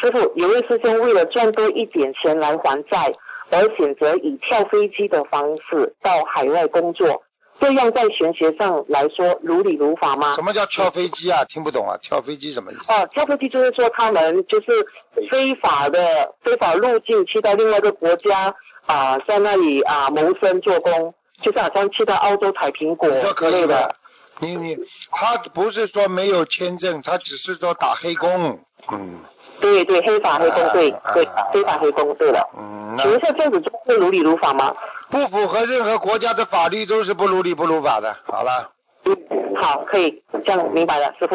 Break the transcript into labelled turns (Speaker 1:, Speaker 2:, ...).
Speaker 1: 师傅，有位师兄为了赚多一点钱来还债，而选择以跳飞机的方式到海外工作，这样在玄学上来说如理如法吗？
Speaker 2: 什么叫跳飞机啊？听不懂啊，跳飞机什么意思？
Speaker 1: 跳飞机就是说他们就是非法入境去到另外一个国家在那里谋生做工，就是好像去到澳洲采苹果之类的。
Speaker 2: 他不是说没有签证，他只是说打黑工。
Speaker 1: 对，黑法黑工，对，非法黑工，对了。请问一下，这样子做是如理如法吗？
Speaker 2: 不符合任何国家的法律，都是不如理不如法的。好了。
Speaker 1: 好，可以，这样明白了，师傅。